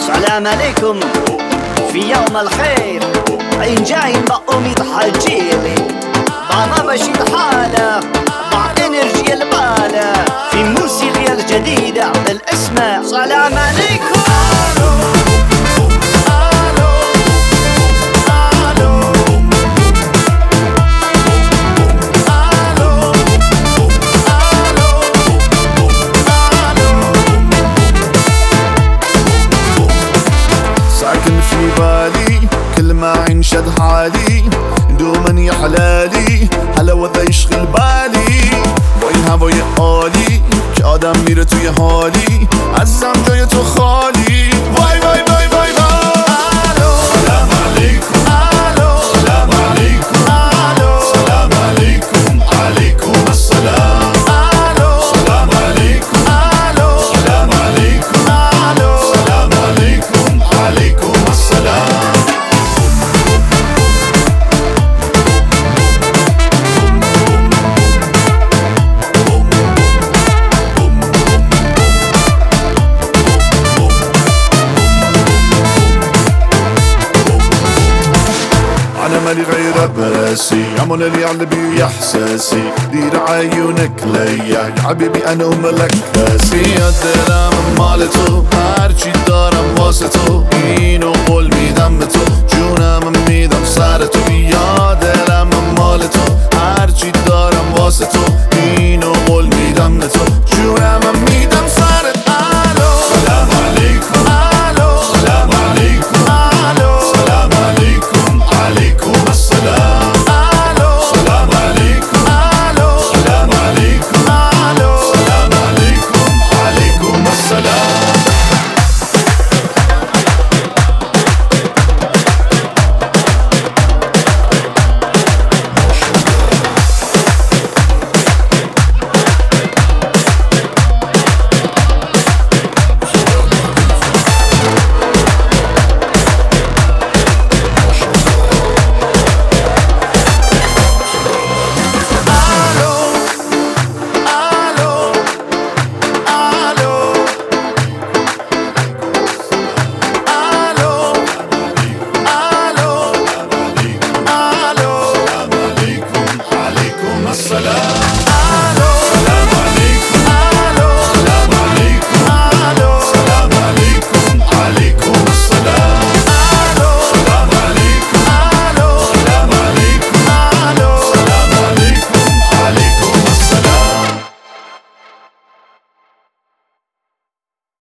سلام عليكم في يوم الخير، عين جايين بقوم حجيلي بابا بشيد حالة مع انرجي البالة في موسيقى الجديدة بالاسم سلام عليكم. ساكن في بالي كل ما عين شد حالي دوما يا حلالي حلاوة يشغل بالي با این هوای عالی که آدم میره توی حالی عزیزم جای تو خالی وای وای وای وای وای. سلام علیکم سلام علیکم سلام علیکم علیکم السلام سلام علیکم سلام علیکم سلام علیکم علیکم السلام. أنا مالي غير براسي عمل اللي على بي إحساسي دير عيونك ليا يا حبيبي أنا وملك راسي الدرام مالتو هرچی دارم واسه تو